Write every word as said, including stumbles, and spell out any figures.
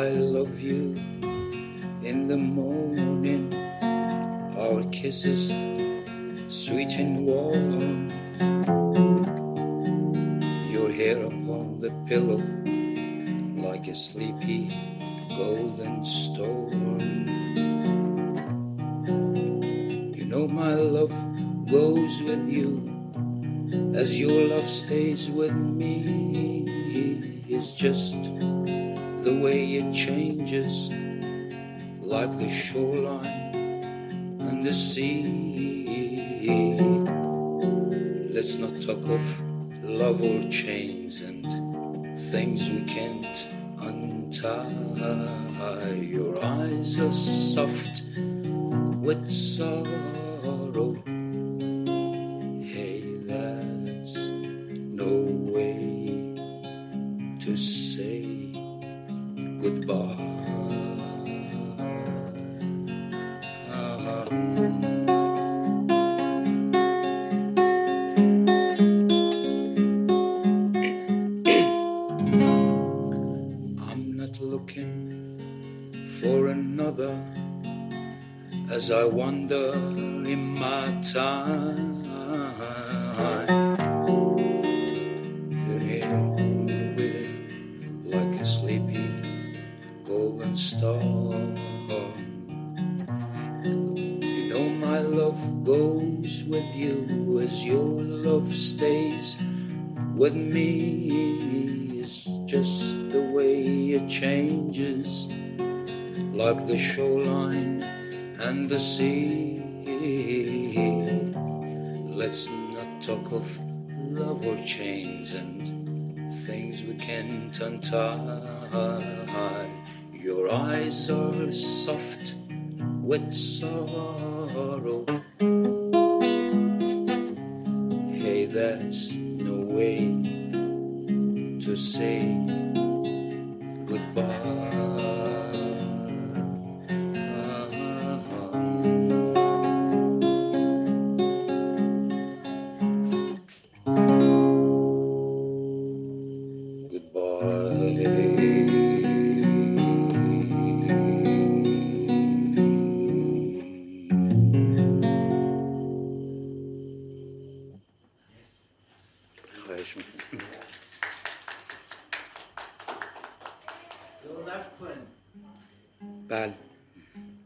I love you in the morning, our kisses sweet and warm, your hair upon the pillow like a sleepy golden storm. You know my love goes with you as your love stays with me. It's just the way it changes like the shoreline and the sea. Let's not talk of love or chains and things we can't untie. Your eyes are soft with sorrow. Hey, that's no way to say goodbye. I'm not looking for another as I wander in my time. You're here with it like a sleepy golden star. You know my love goes with you as your love stays with me. It's just the way it changes like the shoreline and the sea. Let's not talk of love or chains and things we can't untie. Your eyes are soft with sorrow. Hey, that's no way to say goodbye. بله